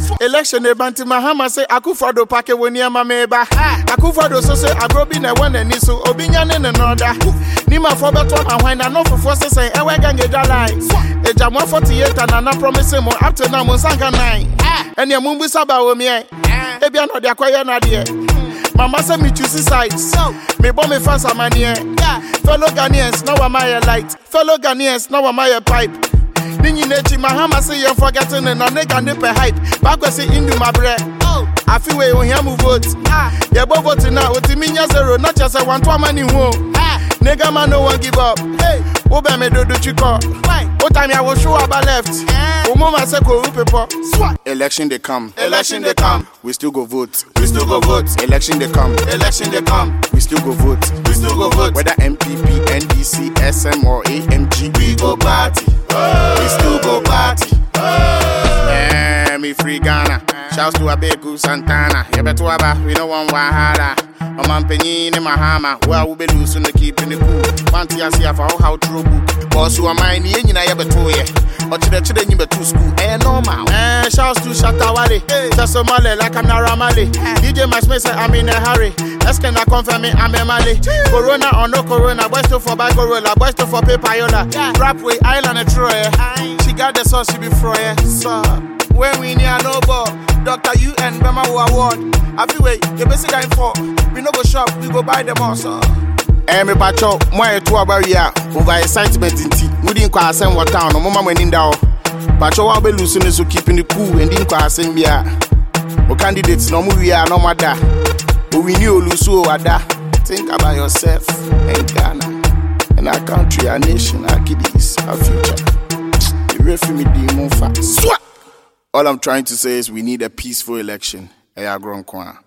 Election Banti Mahama say Akufo-Addo pake woni ama meba. Akufo-Addo so say agrobi na one ani so obinya ne noda. Nima for beto ahwan na no fofo say ewe gange dalai. Ejamo 48 na promise mo up to now mo sanka 9. Ene mumbu saba wo me e. Ebia no de akoye na de. Mama say me choose sides. Me bomb me fans amanie. Fellow Ghanaians now am I light. Fellow Ghanaians now am I pipe. Ninyi nechi Mahama say you forgetting and nigga nipe hype. Back we say indu my bread. I feel we on him vote. Yeah, but vote now. Otiminya 0, not just a 1 to money home. Nigga man no one give up. Hey, Oba me do chiko. What time I will show up left. Umoma say go people. Election they come. Election they come. We still go vote. We still go vote. Election they come. Election they come. We still go vote. We still go vote. Whether MPP, NDC, SM or AMG, we go party. We still go party. Me free Ghana. Shouts to Abeku Santana. Yebetuaba, we don't want Wahara. Oman Penny in Mahama. Where we be losing the keeping the cool. Fantia for how trouble. Boss who are mine, you know, Yabetoye. Or to the children you to school. Normal. Shouts to Shatawale. Tasomale like I'm Naramale. DJ Masme say I'm in a hurry. Let's can I confirm me I'm a Mali. Corona or no Corona. Boys to for Bagorola. Boys to for Papayola. Rapway Island and Troy. She got the sauce she be froye. So when we near no ball, Dr. UN Bema Award. I feel way, you basic guy for. We no go shop, we go buy them all, so. Me bacho, moi to about ya, over excitement in tea. We didn't quite send what town, no mama went in down. Bacho will be losing so keeping the cool and didn't quite send me out. No candidates, no movie, no matter. But we knew Lusu Ada. Think about yourself and Ghana, and our country, our nation, our kiddies, our future. The refuge demon fat. All I'm trying to say is we need a peaceful election.